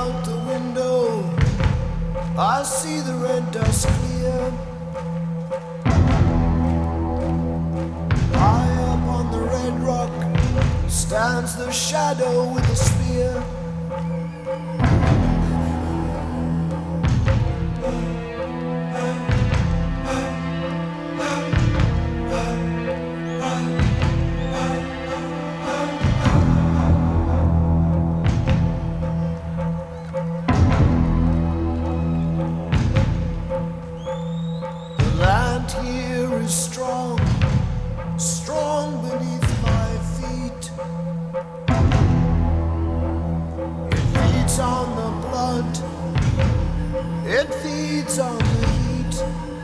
out the window, I see the red dust clear. High up on the red rock stands the shadow with a spear. Here is strong, strong beneath my feet. It feeds on the blood, it feeds on the heat.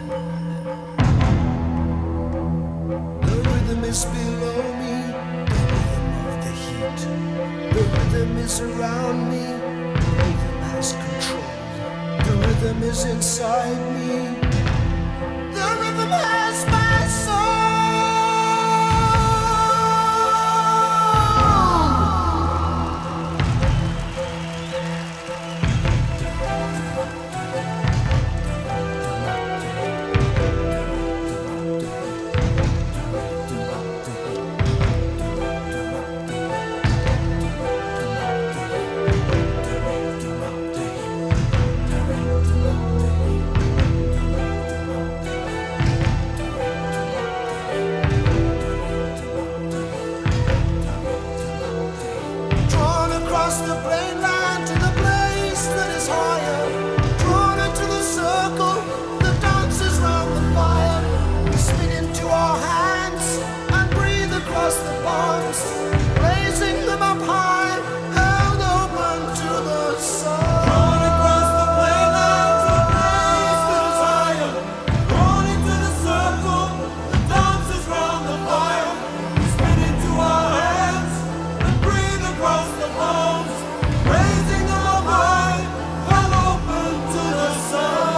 The rhythm is below me, the rhythm of the heat. The rhythm is around me, the rhythm has control. The rhythm is inside me. The rhythm has my soul. The plain line to the place that is higher, drawn into the circle that dances round the fire. We spin into our hands and breathe across the palms, raising them up high, held open to the sun. Drawn across the plain line to the place that is higher, drawn into the circle that dances round the fire. We spin into our hands and breathe across the palms, raising them up high, held open to the sun.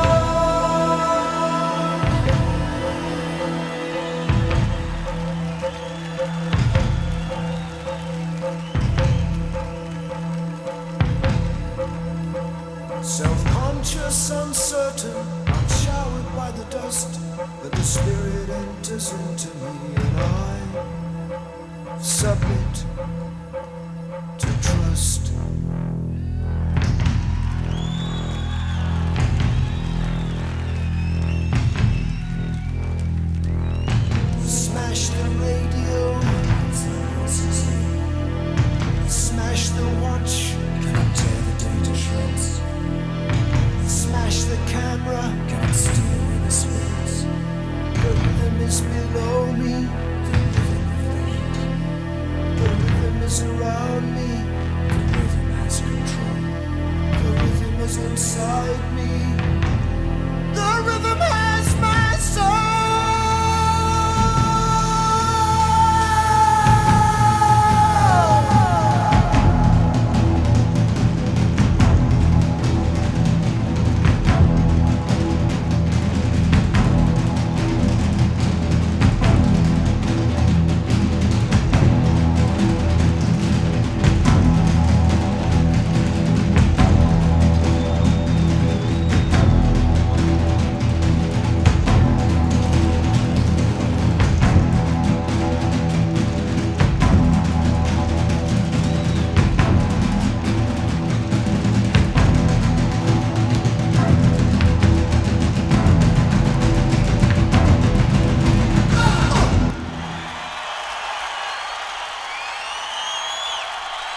Self-conscious, uncertain, I'm showered by the dust, but the spirit enters into me and I submit.